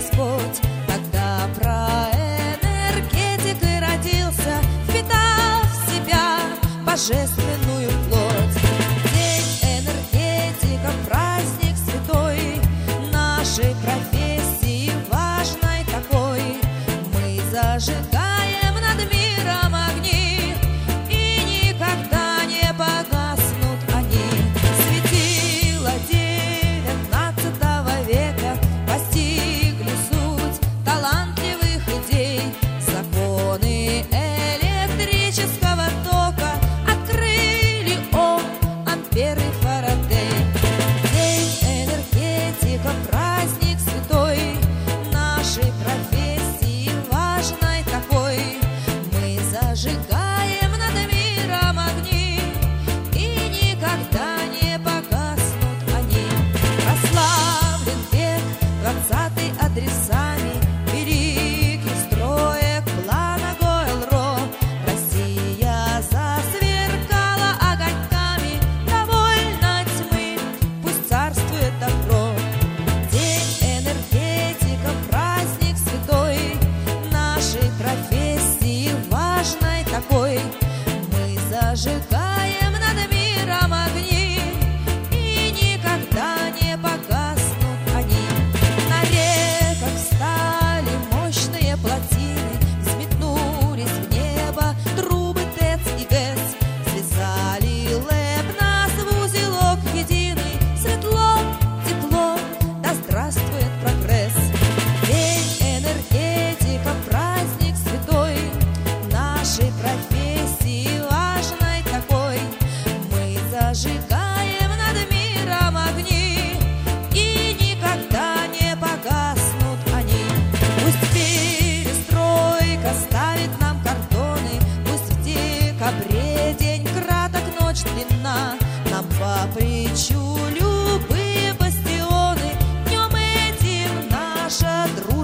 Господь, когда проэнергетик и родился, впитав в себя божественную плоть. День энергетика, праздник святой, нашей профессии важной такой. Мы зажигаем над миром огни, и никогда не погаснут они. Светила 19 века постигли суть талантливых идей. Законы электрического тока открыли Ом, Ампер и Фарадей. День энергетика, праздник святой, нашей профессии важной такой. Мы зажигаем над миром огни, и никогда не погаснут они. Прославлен век 20-й адресами великих строек плана Гойл-Ро. Россия засверкала огоньками, довольно тьмы, пусть царствует добро. День энергетика, праздник святой, нашей профессии важной такой. Мы зажигаем над миром огни, и никогда не погаснут они. На реках встали мощные плотины, взметнулись в небо трубы ТЭЦ и ГЭС. Связали ЛЭП нас в узелок единый. Светло, тепло, да здравствует прогресс. День энергетика, праздник святой, нашей профессии важной такой. Мы зажигаем над миром огни, и никогда не погаснут они. Пусть перестройка ставит нам кордоны, пусть в декабре день краток, ночь длинна. Нам по плечу любые бастионы, днем этим наша дружба